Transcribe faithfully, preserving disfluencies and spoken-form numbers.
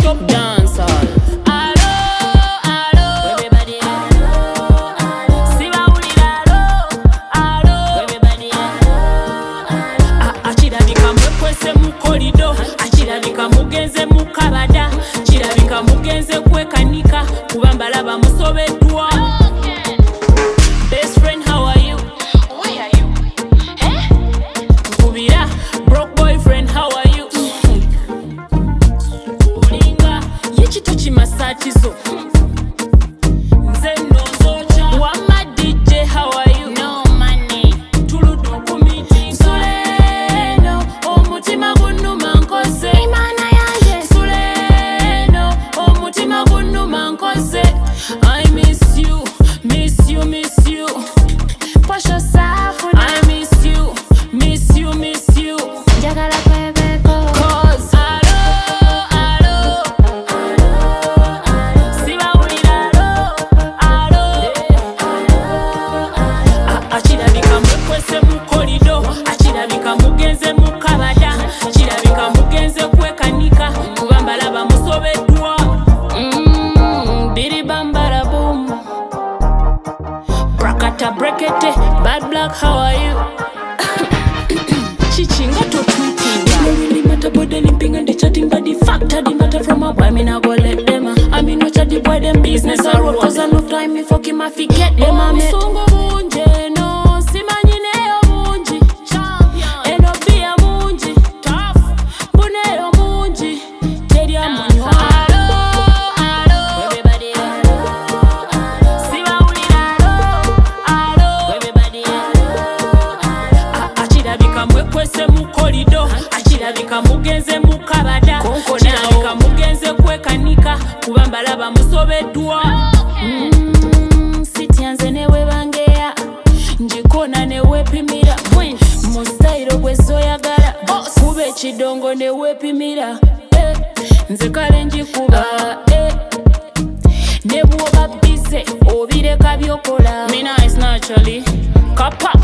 top dancer. Hello, hello, everybody. Hello, hello. Siba ulira hello, hello, everybody. Hello, hello. Achirabika mwekwese mu korido, achirabika mugenze mu kabada, chirabika mugenze kwekanika, kuba mbalaba musobeddwa. Best friend, how are you? Where are you? Eh? Kubira, broke boyfriend, how are you? Ulinga, yichitu chimasachizo. Nze ndozocha. Wama D J, how are you? No money. Tuludu kumiti. Suleno, omutima gunuma nkoze. Imana yanje. Suleno, omutima gunuma nkoze. I miss you, miss you, miss you. Push yourself. I miss you, miss you, miss you. Jagala kwebe ko. Cause hello, hello, hello. Siba ulira hello, hello, hello. Achirabika mwekwese mu korido, achirabika mugenze mu kabada, achirabika mugenze kwekanika, kuba mbalaba musobeddwa. Mm, biri bambara boom. Brakata brekete, bad black, how are you? Chichinga to tweeting. It don't really matter about the limping and the chatting, but the fact that the matter from a boy, me nah go let them. uh. I mean, no chat the boy, them business a road. Cause enough time me fuck him, I forget them. I met Songo Munje, no, Simanyine yo Munji. Champion. Eno be a Munji. Tough. Bune yo Munji. Teddy a Munji. Hello, hello, everybody. Hello, hello. Siba ulira hello, hello, everybody. Hello, hello. Achirabika mwekwese mu korido, achirabika mugenze mu kabada, achirabika mugenze kwekanika, kuba mbalaba musobeddwa. Mm, sityanze newe bangeya, njikona newe pimira, mu style gwezoyagala, kuba ekidongo newe pimira. Eh, nze kale njikuba, eh, ne bwoba bize obireka byokola. Me nice naturally, kapa